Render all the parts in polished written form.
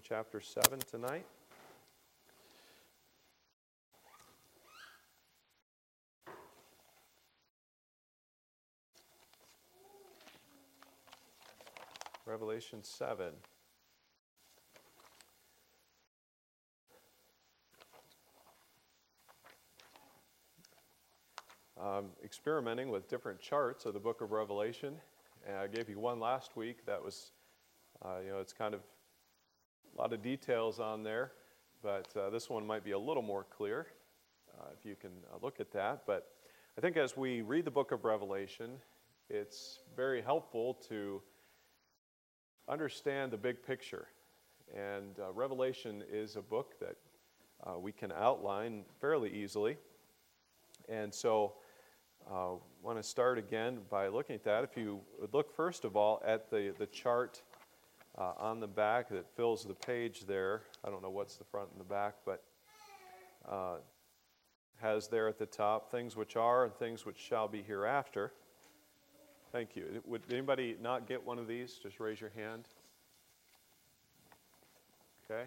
chapter 7 tonight. Revelation 7. Experimenting with different charts of the book of Revelation. And I gave you one last week that was, it's kind of a lot of details on there, but this one might be a little more clear if you can look at that. But I think as we read the book of Revelation, it's very helpful to understand the big picture. And Revelation is a book that we can outline fairly easily. And so I want to start again by looking at that. If you would look first of all at the chart on the back that fills the page there. I don't know what's the front and the back, but has there at the top things which are and things which shall be hereafter. Thank you. Would anybody not get one of these? Just raise your hand. Okay.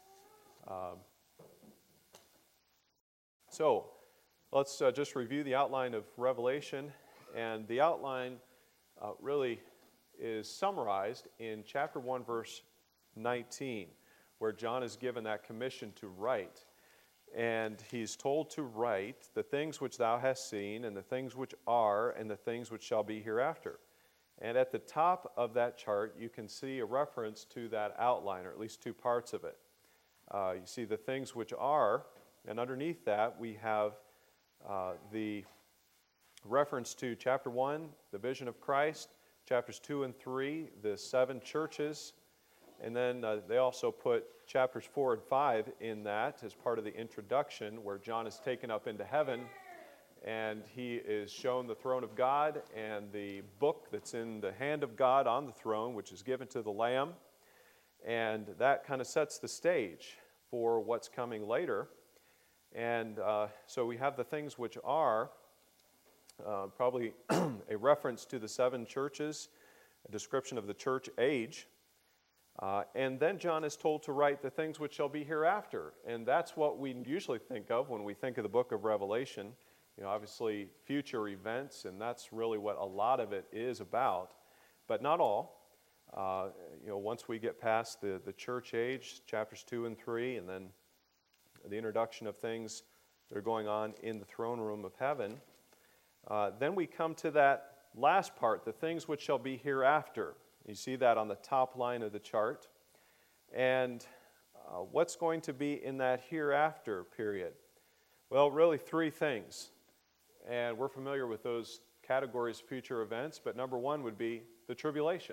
So let's just review the outline of Revelation. And the outline really is summarized in chapter 1, verse 19, where John is given that commission to write. And he's told to write the things which thou hast seen, and the things which are, and the things which shall be hereafter. And at the top of that chart, you can see a reference to that outline, or at least two parts of it. You see the things which are, and underneath that we have the reference to chapter 1, the vision of Christ, chapters 2 and 3, the 7 churches, and then they also put chapters 4 and 5 in that as part of the introduction, where John is taken up into heaven and he is shown the throne of God and the book that's in the hand of God on the throne, which is given to the Lamb. And that kind of sets the stage for what's coming later. And so we have the things which are probably a reference to the 7 churches, a description of the church age. And then John is told to write the things which shall be hereafter. And that's what we usually think of when we think of the book of Revelation. Obviously future events, and that's really what a lot of it is about. But not all. Once we get past the church age, chapters 2 and 3, and then the introduction of things that are going on in the throne room of heaven, then we come to that last part, the things which shall be hereafter. You see that on the top line of the chart. And what's going to be in that hereafter period? Well, really 3 things. And we're familiar with those categories of future events, but number 1 would be the tribulation.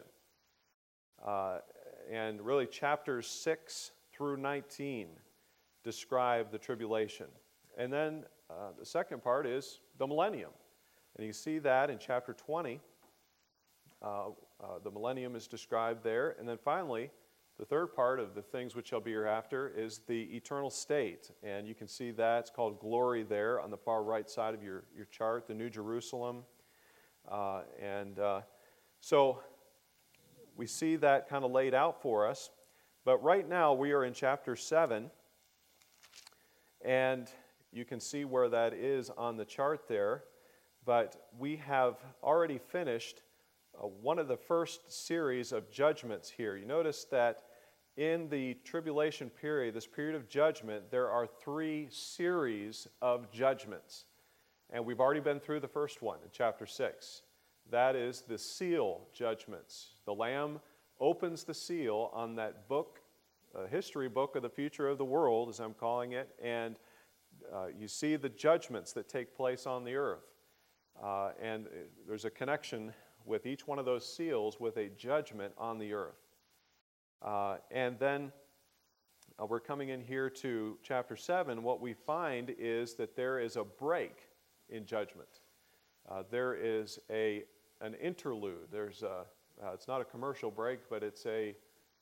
And really chapters 6 through 19 describe the tribulation. And then the second part is the millennium. And you see that in chapter 20. The millennium is described there. And then finally, the third part of the things which shall be hereafter is the eternal state. And you can see that. It's called glory there on the far right side of your chart, the New Jerusalem. So we see that kind of laid out for us. But right now we are in chapter 7. And you can see where that is on the chart there. But we have already finished one of the first series of judgments here. You notice that in the tribulation period, this period of judgment, there are 3 series of judgments. And we've already been through the first one in chapter 6. That is the seal judgments. The Lamb opens the seal on that book, history book of the future of the world, as I'm calling it, and you see the judgments that take place on the earth. And there's a connection with each one of those seals with a judgment on the earth. And then we're coming in here to chapter 7. What we find is that there is a break in judgment. There is an interlude. It's not a commercial break, but it's a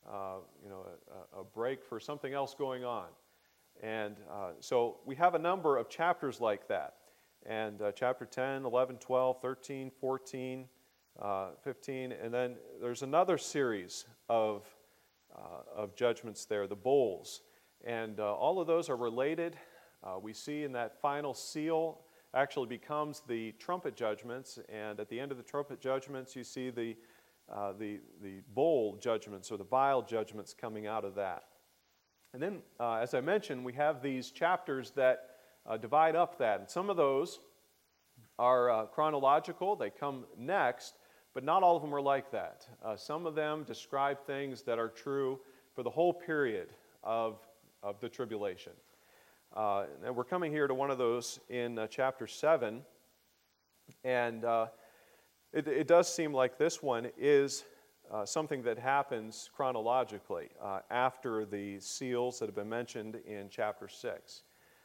break for something else going on. And so we have a number of chapters like that. And chapter 10, 11, 12, 13, 14, 15, and then there's another series of of judgments there, the bowls. And all of those are related. We see in that final seal actually becomes the trumpet judgments, and at the end of the trumpet judgments, you see the bowl judgments or the vial judgments coming out of that. And then, as I mentioned, we have these chapters that divide up that, and some of those are chronological. They come next, but not all of them are like that. Some of them describe things that are true for the whole period of the tribulation. And we're coming here to one of those in chapter 7, and it does seem like this one is something that happens chronologically after the seals that have been mentioned in chapter 6.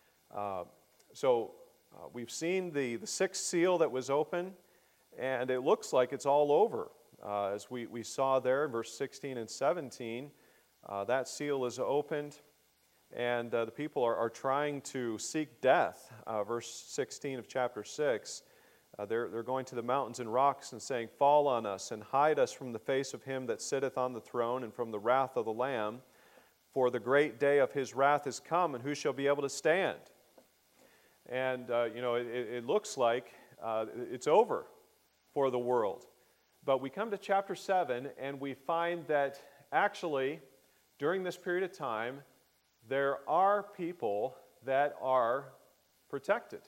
We've seen the sixth seal that was open, and it looks like it's all over. As we saw there in verse 16 and 17, that seal is opened, and the people are trying to seek death. Verse 16 of chapter 6, they're going to the mountains and rocks and saying, "Fall on us and hide us from the face of him that sitteth on the throne and from the wrath of the Lamb. For the great day of his wrath is come, and who shall be able to stand?" And, it looks like it's over for the world. But we come to chapter 7, and we find that actually, during this period of time, there are people that are protected.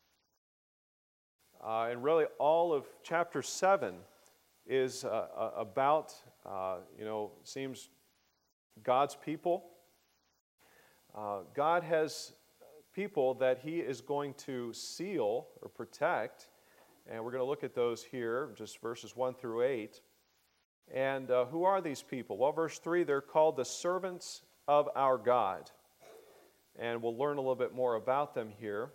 And really, all of chapter 7 is about, seems God's people. God has people that he is going to seal or protect, and we're going to look at those here, just verses 1 through 8. And who are these people? Well, verse 3, they're called the servants of our God. And we'll learn a little bit more about them here.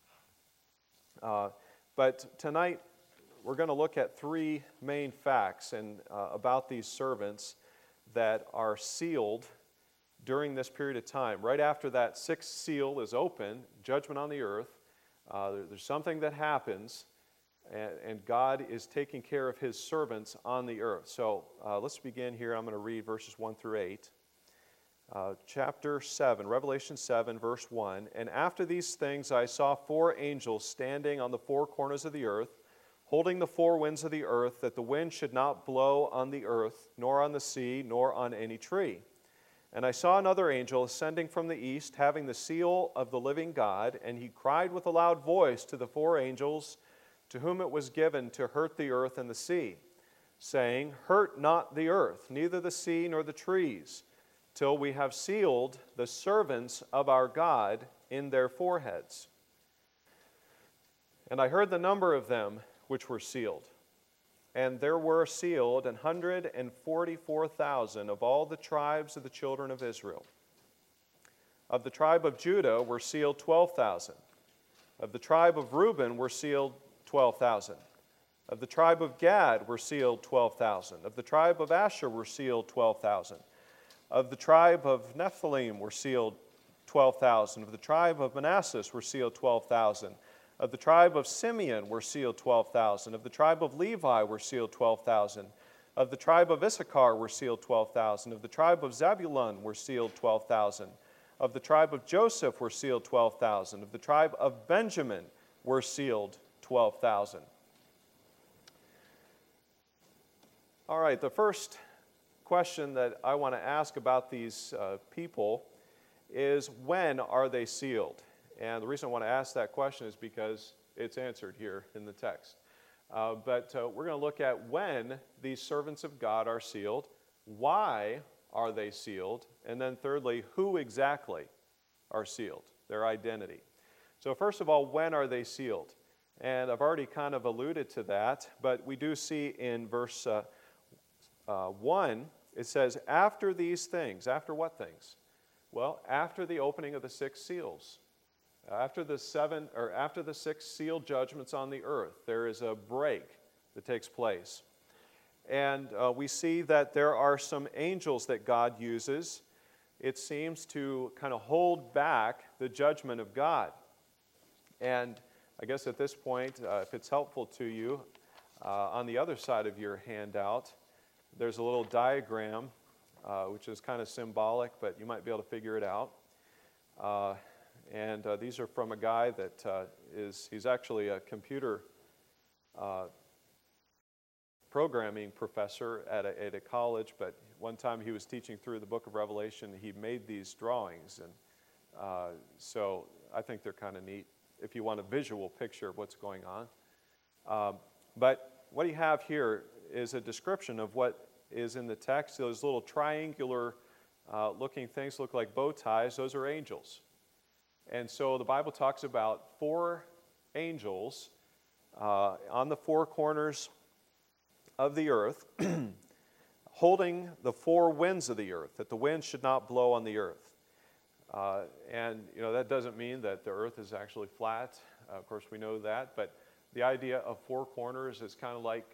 But tonight, we're going to look at three main facts about these servants that are sealed during this period of time. Right after that sixth seal is open, judgment on the earth, there's something that happens, and God is taking care of his servants on the earth. So let's begin here. I'm going to read verses 1 through 8. Chapter 7, Revelation 7, verse 1. "And after these things I saw four angels standing on the four corners of the earth, holding the four winds of the earth, that the wind should not blow on the earth, nor on the sea, nor on any tree. And I saw another angel ascending from the east, having the seal of the living God, and he cried with a loud voice to the four angels to whom it was given to hurt the earth and the sea, saying, Hurt not the earth, neither the sea nor the trees, till we have sealed the servants of our God in their foreheads. And I heard the number of them which were sealed. And there were sealed 144,000 of all the tribes of the children of Israel. Of the tribe of Judah were sealed 12,000. Of the tribe of Reuben were sealed 12,000. Of the tribe of Gad were sealed 12,000. Of the tribe of Asher were sealed 12,000. Of the tribe of Nephilim were sealed 12,000. Of the tribe of Manasseh were sealed 12,000. Of the tribe of Simeon were sealed 12,000. Of the tribe of Levi were sealed 12,000. Of the tribe of Issachar were sealed 12,000. Of the tribe of Zebulun were sealed 12,000. Of the tribe of Joseph were sealed 12,000. Of the tribe of Benjamin were sealed 12,000. All right, the first question that I want to ask about these people is, when are they sealed? And the reason I want to ask that question is because it's answered here in the text. But we're going to look at when these servants of God are sealed, why are they sealed, and then thirdly, who exactly are sealed, their identity. So first of all, when are they sealed? And I've already kind of alluded to that, but we do see in verse 1, it says, after these things. After what things? Well, after the opening of the six seals. After the six seal judgments on the earth, there is a break that takes place. And we see that there are some angels that God uses, it seems, to kind of hold back the judgment of God. And I guess at this point, if it's helpful to you, on the other side of your handout, there's a little diagram which is kind of symbolic, but you might be able to figure it out. And these are from a guy that he's actually a computer programming professor at a college, but one time he was teaching through the book of Revelation, he made these drawings, and so I think they're kind of neat if you want a visual picture of what's going on. But what you have here is a description of what is in the text. Those little triangular looking things look like bow ties. Those are angels. And so the Bible talks about 4 angels on the 4 corners of the earth holding the 4 winds of the earth, that the wind should not blow on the earth. And that doesn't mean that the earth is actually flat. Of course, we know that. But the idea of 4 corners is kind of like,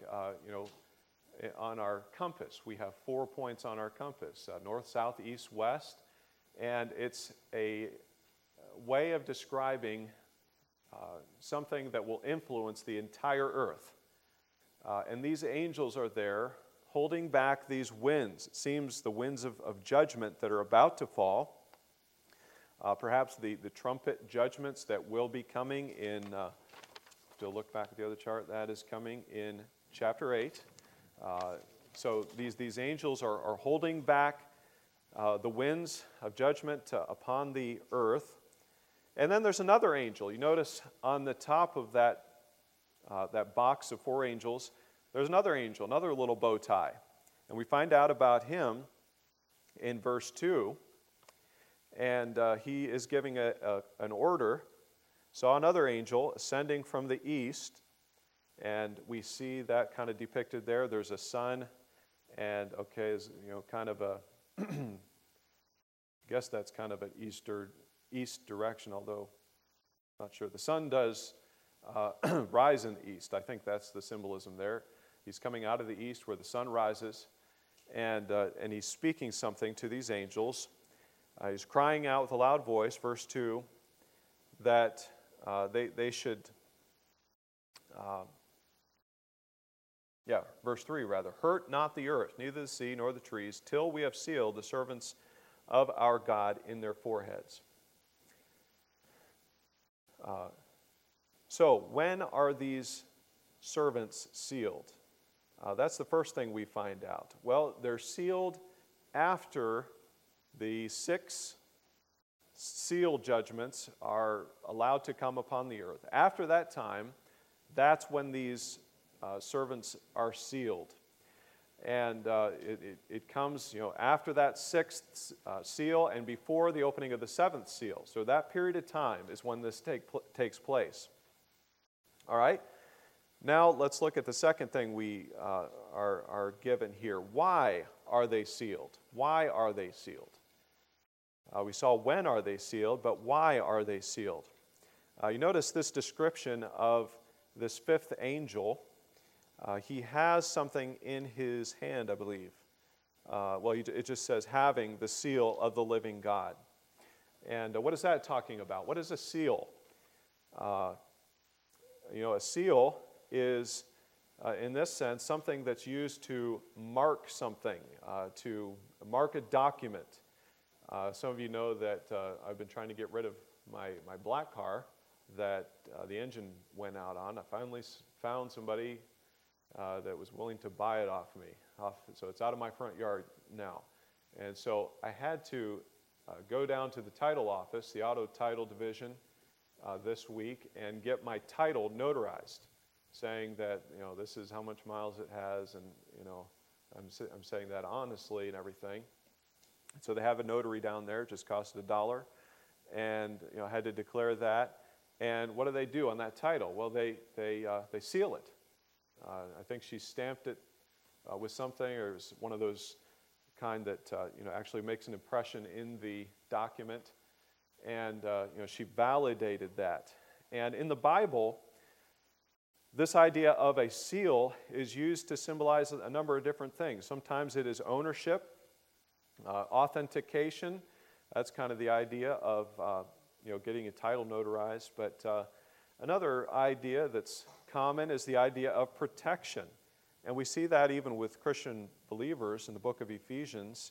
on our compass. We have 4 points on our compass, north, south, east, west. And it's a way of describing something that will influence the entire earth. And these angels are there holding back these winds. It seems the winds of judgment that are about to fall. Perhaps the trumpet judgments that will be coming in, to look back at the other chart, that is coming in chapter 8. So these angels are holding back the winds of judgment upon the earth. And then there's another angel. You notice on the top of that box of 4 angels, there's another angel, another little bow tie. And we find out about him in verse 2. And he is giving an order. Saw another angel ascending from the east. And we see that kind of depicted there. There's a sun. And, kind of a, I guess that's kind of an east direction, although I'm not sure. The sun does rise in the east. I think that's the symbolism there. He's coming out of the east where the sun rises, and he's speaking something to these angels. He's crying out with a loud voice, verse 2, that they should, verse 3 rather, hurt not the earth, neither the sea nor the trees, till we have sealed the servants of our God in their foreheads. So when are these servants sealed? That's the first thing we find out. Well, they're sealed after the 6 seal judgments are allowed to come upon the earth. After that time, that's when these servants are sealed. And it comes, after that 6th seal and before the opening of the 7th seal. So that period of time is when this takes place. All right? Now let's look at the second thing we are given here. Why are they sealed? Why are they sealed? We saw when are they sealed, but why are they sealed? You notice this description of this 5th angel. He has something in his hand, I believe. It just says having the seal of the living God. And what is that talking about? What is a seal? A seal is, in this sense, something that's used to mark something, to mark a document. Some of you know that I've been trying to get rid of my black car that the engine went out on. I finally found somebody that was willing to buy it off me. So it's out of my front yard now. And so I had to go down to the title office, the auto title division, this week and get my title notarized, saying that, this is how much miles it has, and, I'm saying that honestly and everything. So they have a notary down there. It just costed $1. And, I had to declare that. And what do they do on that title? Well, they seal it. I think she stamped it with something, or it was one of those kind that actually makes an impression in the document, and she validated that. And in the Bible, this idea of a seal is used to symbolize a number of different things. Sometimes it is ownership, authentication. That's kind of the idea of getting a title notarized. But another idea that's common is the idea of protection. And we see that even with Christian believers in the book of Ephesians.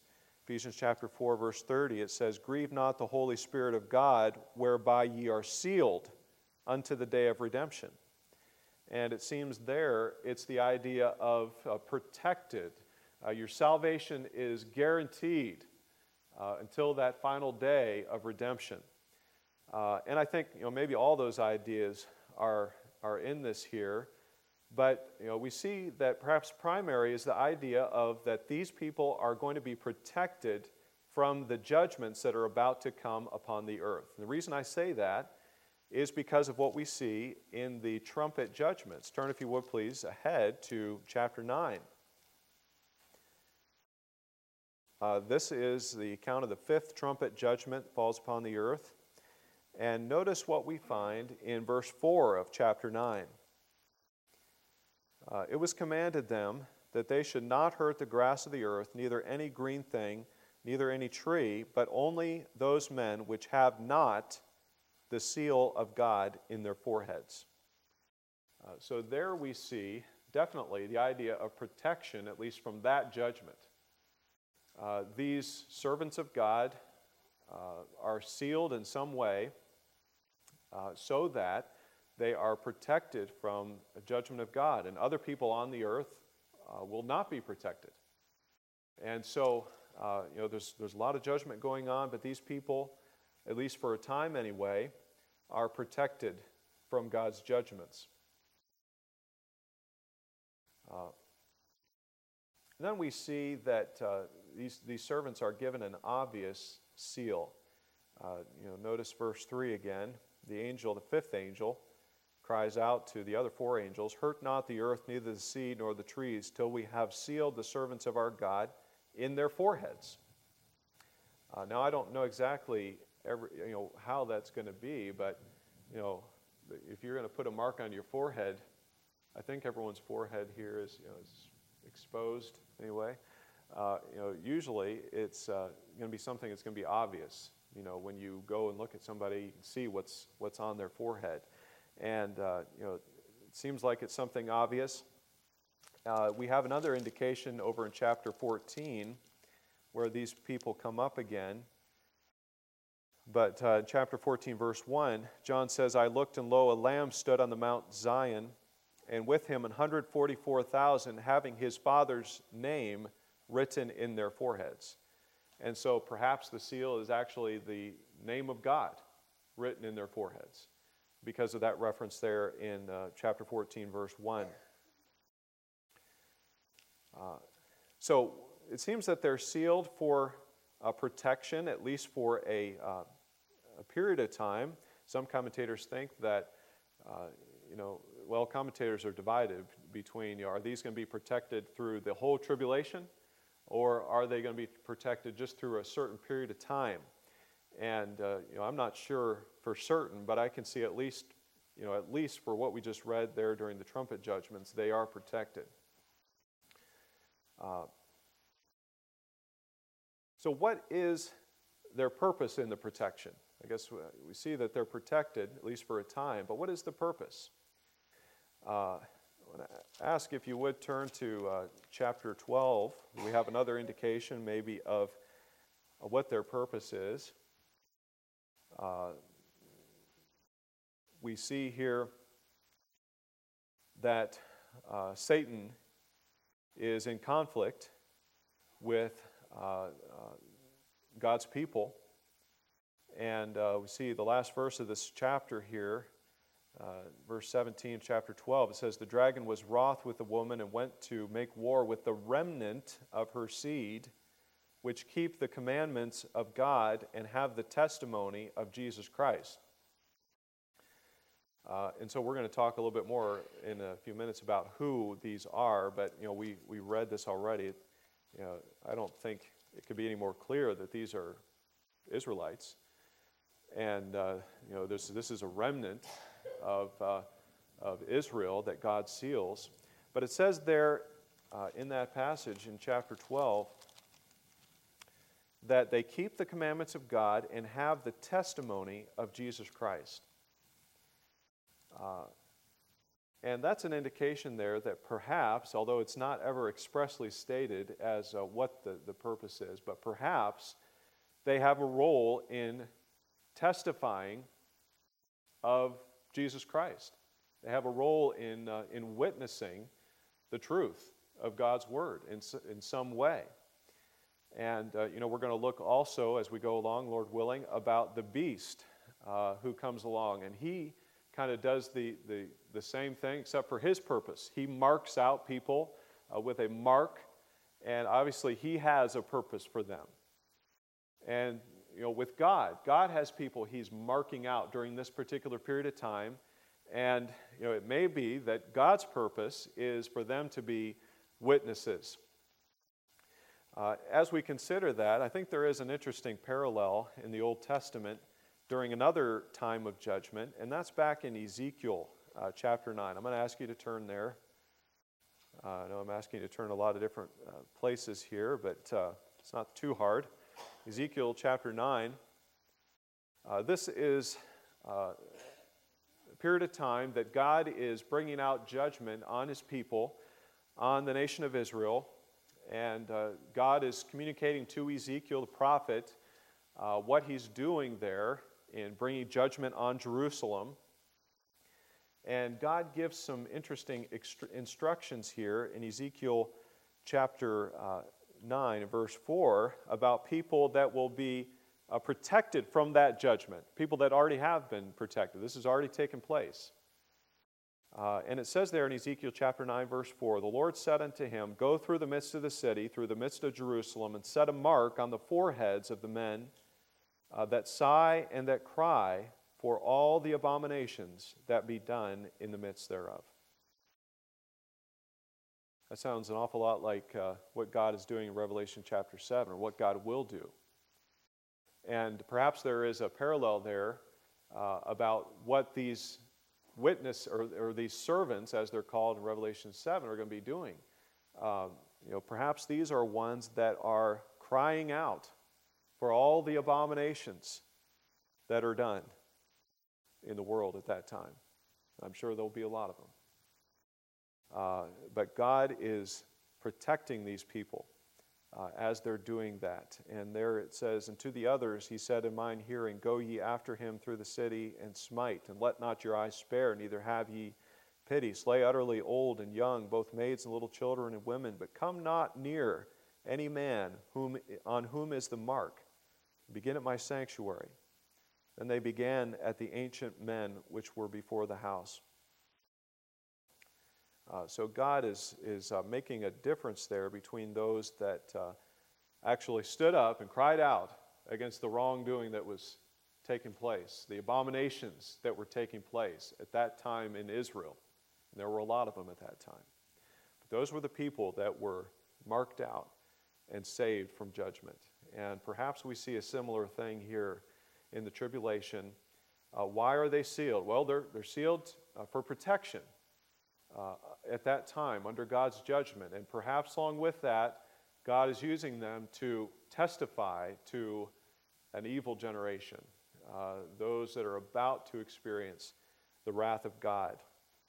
Ephesians chapter 4, verse 30, it says, "Grieve not the Holy Spirit of God, whereby ye are sealed unto the day of redemption." And it seems there it's the idea of protected. Your salvation is guaranteed until that final day of redemption. And I think maybe all those ideas are in this here. But we see that perhaps primary is the idea of that these people are going to be protected from the judgments that are about to come upon the earth. And the reason I say that is because of what we see in the trumpet judgments. Turn, if you would please, ahead to chapter 9. This is the account of the fifth trumpet judgment that falls upon the earth. And notice what we find in verse 4 of chapter 9. It was commanded them that they should not hurt the grass of the earth, neither any green thing, neither any tree, but only those men which have not the seal of God in their foreheads. So there we see definitely the idea of protection, at least from that judgment. These servants of God are sealed in some way so that they are protected from a judgment of God, and other people on the earth will not be protected. And so, there's a lot of judgment going on, but these people, at least for a time anyway, are protected from God's judgments. And then we see that these servants are given an obvious seal. Notice verse 3 again. The angel, the fifth angel, cries out to the other four angels, "Hurt not the earth, neither the sea nor the trees, till we have sealed the servants of our God in their foreheads." Now, I don't know exactly how that's going to be, but if you're going to put a mark on your forehead, I think everyone's forehead here is exposed anyway. Usually it's going to be something that's going to be obvious. When you go and look at somebody, you can see what's on their forehead. And, it seems like it's something obvious. We have another indication over in chapter 14 where these people come up again. But chapter 14, verse 1, John says, "I looked, and lo, a lamb stood on the Mount Zion, and with him 144,000, having his father's name written in their foreheads." And so perhaps the seal is actually the name of God written in their foreheads, because of that reference there in chapter 14, verse 1. So it seems that they're sealed for protection, at least for a period of time. Some commentators think that, commentators are divided between, are these going to be protected through the whole tribulation, or are they going to be protected just through a certain period of time? And I'm not sure for certain, but I can see at least for what we just read there during the trumpet judgments, they are protected. So what is their purpose in the protection? I guess we see that they're protected, at least for a time, but what is the purpose? I want to ask if you would turn to chapter 12. We have another indication maybe of what their purpose is. We see here that Satan is in conflict with God's people. And we see the last verse of this chapter here, verse 17, chapter 12. It says, "The dragon was wroth with the woman and went to make war with the remnant of her seed, which keep the commandments of God and have the testimony of Jesus Christ." And so we're going to talk a little bit more in a few minutes about who these are, but we read this already. I don't think it could be any more clear that these are Israelites. And this is a remnant of Israel that God seals. But it says there in that passage in chapter 12 that they keep the commandments of God and have the testimony of Jesus Christ. And that's an indication there that perhaps, although it's not ever expressly stated as what the purpose is, but perhaps they have a role in testifying of Jesus Christ. They have a role in witnessing the truth of God's Word in some way. And, we're going to look also, as we go along, Lord willing, about the beast who comes along. And he kind of does the same thing, except for his purpose. He marks out people with a mark, and obviously he has a purpose for them. And, with God has people he's marking out during this particular period of time. And, it may be that God's purpose is for them to be witnesses. As we consider that, I think there is an interesting parallel in the Old Testament during another time of judgment, and that's back in Ezekiel chapter 9. I'm going to ask you to turn there. I know I'm asking you to turn a lot of different places here, but it's not too hard. Ezekiel chapter 9. This is a period of time that God is bringing out judgment on His people, on the nation of Israel, and God is communicating to Ezekiel the prophet what He's doing there in bringing judgment on Jerusalem. And God gives some interesting instructions here in Ezekiel chapter 9 and verse 4 about people that will be protected from that judgment, people that already have been protected. This has already taken place. And it says there in Ezekiel chapter 9 verse 4, "The Lord said unto him, Go through the midst of the city, through the midst of Jerusalem, and set a mark on the foreheads of the men that sigh and that cry for all the abominations that be done in the midst thereof." That sounds an awful lot like what God is doing in Revelation chapter 7, or what God will do. And perhaps there is a parallel there about what these witness or these servants, as they're called in Revelation 7, are going to be doing. Perhaps these are ones that are crying out for all the abominations that are done in the world at that time. I'm sure there'll be a lot of them. But God is protecting these people as they're doing that. And there it says, "And to the others he said in mine hearing, Go ye after him through the city, and smite, and let not your eyes spare, neither have ye pity. Slay utterly old and young, both maids and little children and women, but come not near any man on whom is the mark. Begin at my sanctuary." And they began at the ancient men which were before the house. So God is making a difference there between those that actually stood up and cried out against the wrongdoing that was taking place, the abominations that were taking place at that time in Israel. And there were a lot of them at that time. But those were the people that were marked out and saved from judgment. And perhaps we see a similar thing here in the tribulation. Why are they sealed? Well, they're sealed for protection at that time under God's judgment. And perhaps along with that, God is using them to testify to an evil generation, those that are about to experience the wrath of God.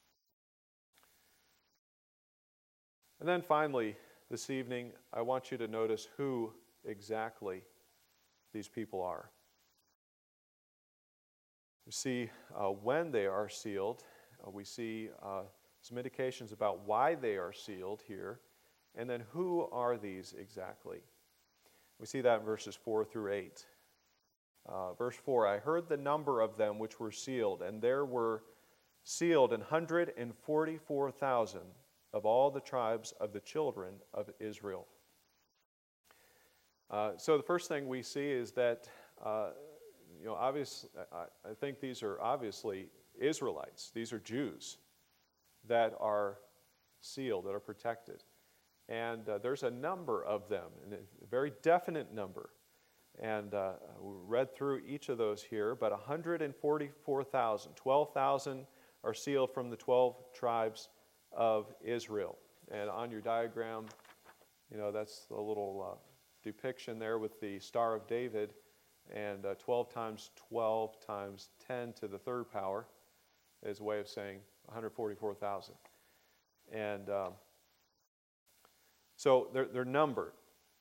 And then finally, this evening, I want you to notice who exactly these people are. We see when they are sealed. We see some indications about why they are sealed here. And then who are these exactly? We see that in verses 4 through 8. Verse 4, "I heard the number of them which were sealed, and there were sealed 144,000 of all the tribes of the children of Israel." So the first thing we see is that, obviously, I think these are obviously Israelites. These are Jews that are sealed, that are protected. And there's a number of them, and a very definite number. And we read through each of those here, but 144,000, 12,000 are sealed from the 12 tribes of Israel. And on your diagram, that's the little depiction there with the Star of David, and 12 times 12 times 10 to the third power is a way of saying 144,000. And so they're numbered.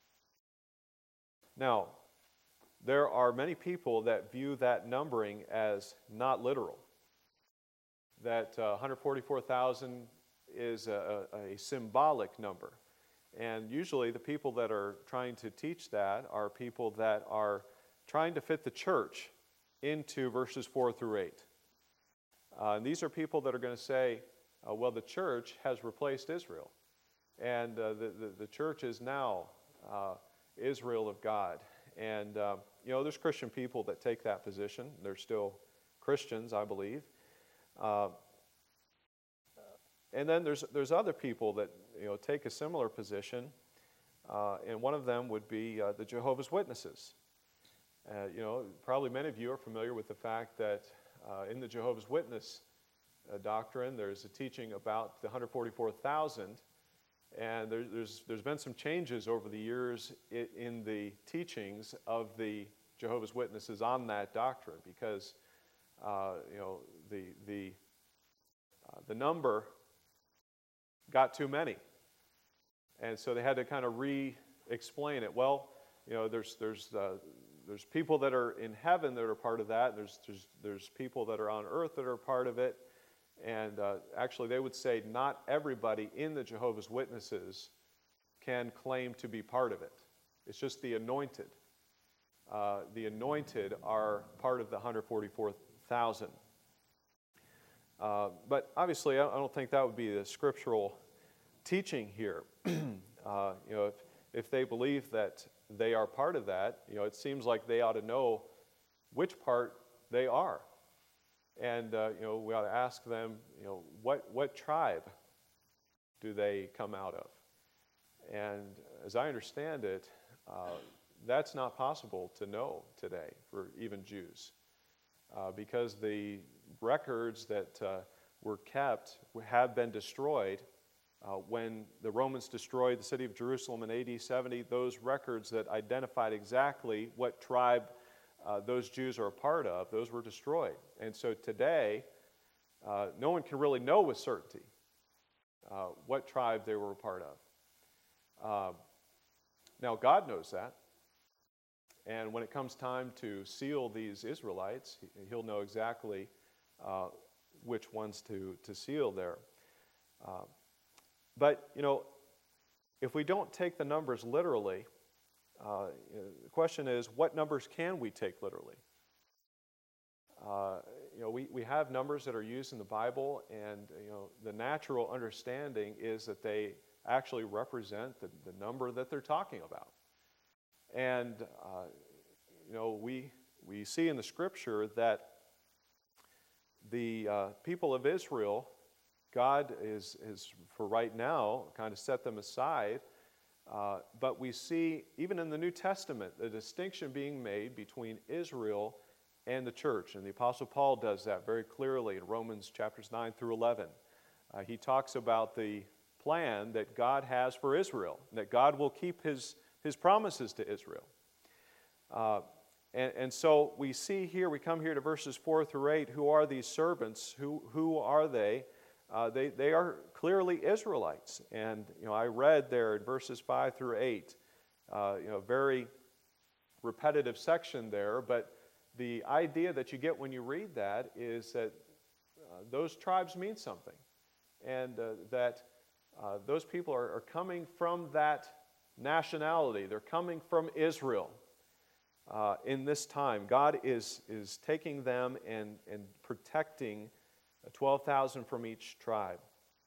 Now, there are many people that view that numbering as not literal. That 144,000 is a symbolic number. And usually the people that are trying to teach that are people that are trying to fit the church into verses 4 through 8. And these are people that are going to say, well, the church has replaced Israel. And the church is now Israel of God. And, there's Christian people that take that position. They're still Christians, I believe. And then there's other people that, take a similar position. And one of them would be the Jehovah's Witnesses. Probably many of you are familiar with the fact that in the Jehovah's Witness doctrine, there's a teaching about the 144,000. And there's been some changes over the years in the teachings of the Jehovah's Witnesses on that doctrine, because the number got too many, and so they had to kind of re-explain it. Well, there's people that are in heaven that are part of that. There's people that are on earth that are part of it. And actually, they would say not everybody in the Jehovah's Witnesses can claim to be part of it. It's just the anointed. The anointed are part of the 144,000. But obviously, I don't think that would be the scriptural teaching here. If they believe that they are part of that, it seems like they ought to know which part they are. And, we ought to ask them, what tribe do they come out of? And as I understand it, that's not possible to know today for even Jews. Because the records that were kept have been destroyed. When the Romans destroyed the city of Jerusalem in AD 70, those records that identified exactly what tribe those Jews are a part of, those were destroyed. And so today, no one can really know with certainty what tribe they were a part of. Now, God knows that. And when it comes time to seal these Israelites, He'll know exactly which ones to seal there. But, if we don't take the numbers literally, the question is, what numbers can we take literally? We have numbers that are used in the Bible, and the natural understanding is that they actually represent the number that they're talking about. And we see in the Scripture that the people of Israel, God is for right now kind of set them aside. But we see, even in the New Testament, the distinction being made between Israel and the church. And the Apostle Paul does that very clearly in Romans chapters 9 through 11. He talks about the plan that God has for Israel, and that God will keep His promises to Israel. And so we see here, we come here to verses 4 through 8, who are these servants? Who are they? They are clearly Israelites. And, I read there in verses 5 through 8, very repetitive section there, but the idea that you get when you read that is that those tribes mean something. And that those people are coming from that nationality. They're coming from Israel in this time. God is taking them and protecting 12,000 from each tribe.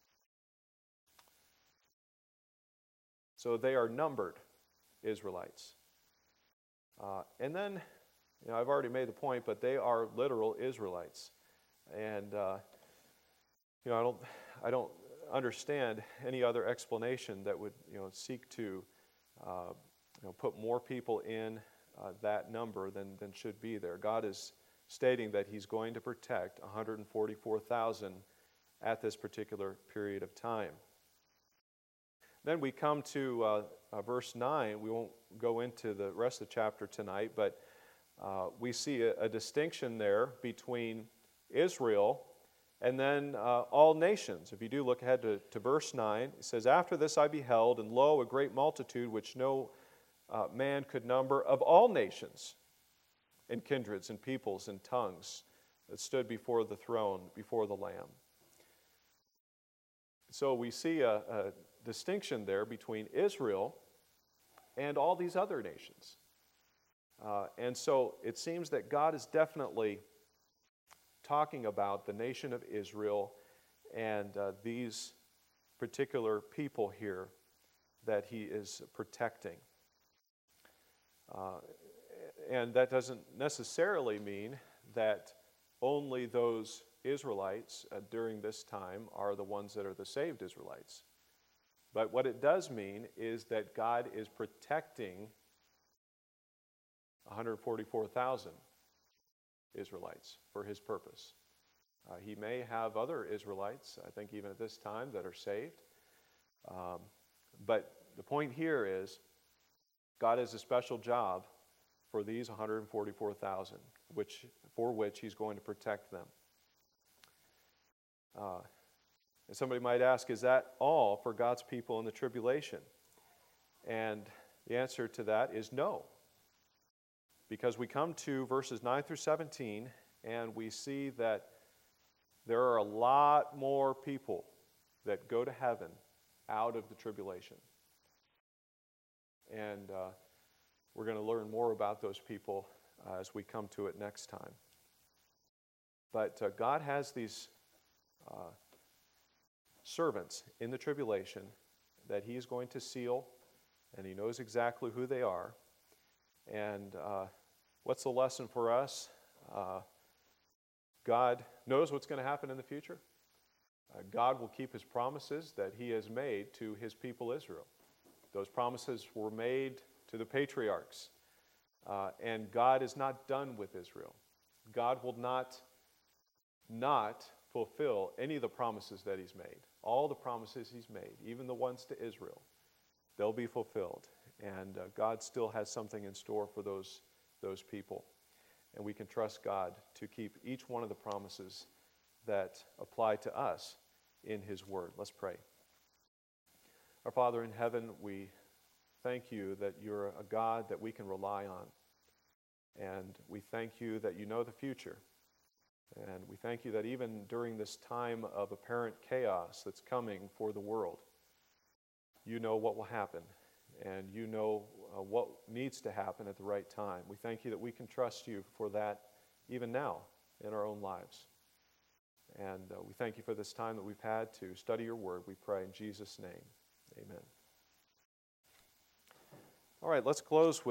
So they are numbered Israelites. And then, I've already made the point, but they are literal Israelites. And, I don't understand any other explanation that would, seek to, put more people in that number than should be there. God is stating that He's going to protect 144,000 at this particular period of time. Then we come to verse 9. We won't go into the rest of the chapter tonight, but we see a distinction there between Israel And then all nations. If you do look ahead to verse 9, it says, "After this I beheld, and lo, a great multitude which no man could number, of all nations and kindreds and peoples and tongues, that stood before the throne, before the Lamb." So we see a distinction there between Israel and all these other nations. And so it seems that God is definitely talking about the nation of Israel and these particular people here that he is protecting. And that doesn't necessarily mean that only those Israelites during this time are the ones that are the saved Israelites. But what it does mean is that God is protecting 144,000 Israelites for his purpose. He may have other Israelites, I think even at this time, that are saved. But the point here is God has a special job for these 144,000, for which he's going to protect them. And somebody might ask, is that all for God's people in the tribulation? And the answer to that is no. Because we come to verses 9 through 17, and we see that there are a lot more people that go to heaven out of the tribulation. And we're going to learn more about those people as we come to it next time. But God has these servants in the tribulation that he is going to seal, and he knows exactly who they are. And what's the lesson for us? God knows what's going to happen in the future. God will keep his promises that he has made to his people Israel. Those promises were made to the patriarchs. And God is not done with Israel. God will not fulfill any of the promises that he's made. All the promises he's made, even the ones to Israel, they'll be fulfilled. And God still has something in store for those people. And we can trust God to keep each one of the promises that apply to us in his word. Let's pray. Our Father in heaven, we thank you that you're a God that we can rely on. And we thank you that you know the future. And we thank you that even during this time of apparent chaos that's coming for the world, you know what will happen. And you know what needs to happen at the right time. We thank you that we can trust you for that even now in our own lives. And we thank you for this time that we've had to study your word. We pray in Jesus' name. Amen. All right, let's close with